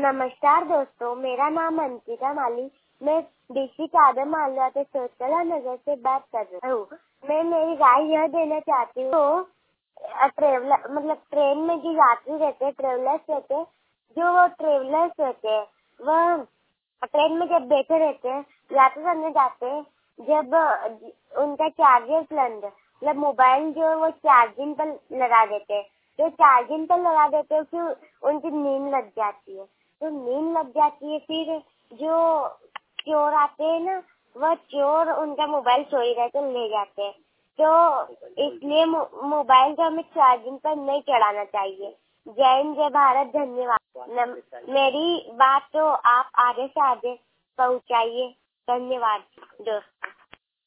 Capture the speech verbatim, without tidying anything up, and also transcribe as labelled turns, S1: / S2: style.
S1: नमस्कार दोस्तों, मेरा नाम अंकिता माली। मैं डिस्ट्रिक्ट आदम मालवा के सोचला नगर से बात कर रही हूँ। मैं मेरी राय यह देना चाहती हूँ तो ट्रेवलर मतलब ट्रेन में जो यात्री रहते हैं, ट्रेवलर्स रहते हैं, जो वो ट्रेवलर्स रहते हैं वह ट्रेन में जब बैठे रहते हैं, यात्रा करने जाते हैं, जब उनका चार्जर प्लग मतलब मोबाइल जो है वो चार्जिंग पर लगा देते हैं, तो चार्जिंग पर लगा देते हैं फिर उनकी नींद लग जाती है। तो नींद लग जाती है, फिर जो चोर आते हैं ना, वह चोर उनका मोबाइल चोरी करके ले जाते हैं। तो इसलिए मोबाइल को हमें चार्जिंग पर नहीं चढ़ाना चाहिए। जय हिंद, जय भारत, धन्यवाद। मेरी बात तो आप आगे से आगे पहुंचाइए। धन्यवाद दोस्तों।